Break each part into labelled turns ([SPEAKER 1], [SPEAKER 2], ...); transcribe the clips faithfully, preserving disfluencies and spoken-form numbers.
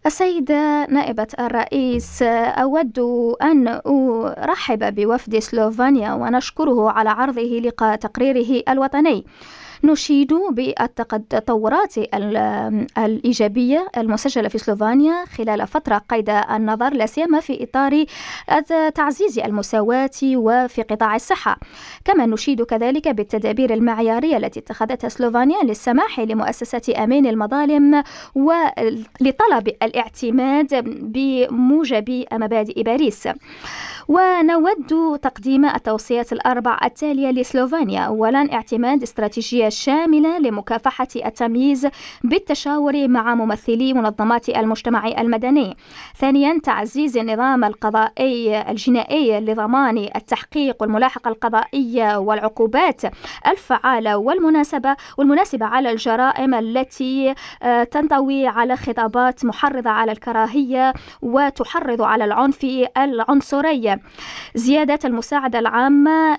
[SPEAKER 1] السيدة نائبة الرئيس، أود أن أرحب بوفد سلوفينيا ونشكره على عرضه لتقريره الوطني. نشيد بالتطورات الإيجابية المسجلة في سلوفينيا خلال فترة قيد النظر، لا سيما في إطار تعزيز المساواة وفي قطاع الصحة. كما نشيد كذلك بالتدابير المعيارية التي اتخذتها سلوفينيا للسماح لمؤسسة أمين المظالم ولطلب الاعتماد بموجب مبادئ باريس. ونود تقديم التوصيات الأربع التالية لسلوفينيا: أولا، اعتماد استراتيجية شاملة لمكافحة التمييز بالتشاور مع ممثلي منظمات المجتمع المدني. ثانيا، تعزيز النظام القضائي الجنائي لضمان التحقيق والملاحقة القضائية والعقوبات الفعالة والمناسبة والمناسبة على الجرائم التي تنطوي على خطابات محرضة على الكراهية وتحرض على العنف العنصري. زيادة المساعدة العامة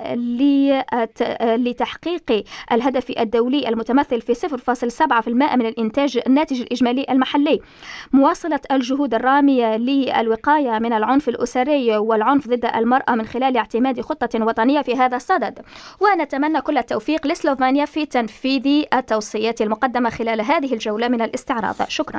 [SPEAKER 1] لتحقيق الهدف الدولي المتمثل في صفر فاصلة سبعة بالمئة من الإنتاج الناتج الإجمالي المحلي. مواصلة الجهود الرامية للوقاية من العنف الأسري والعنف ضد المرأة من خلال اعتماد خطة وطنية في هذا الصدد. ونتمنى كل التوفيق لسلوفينيا في تنفيذ التوصيات المقدمة خلال هذه الجولة من الاستعراض. شكرا.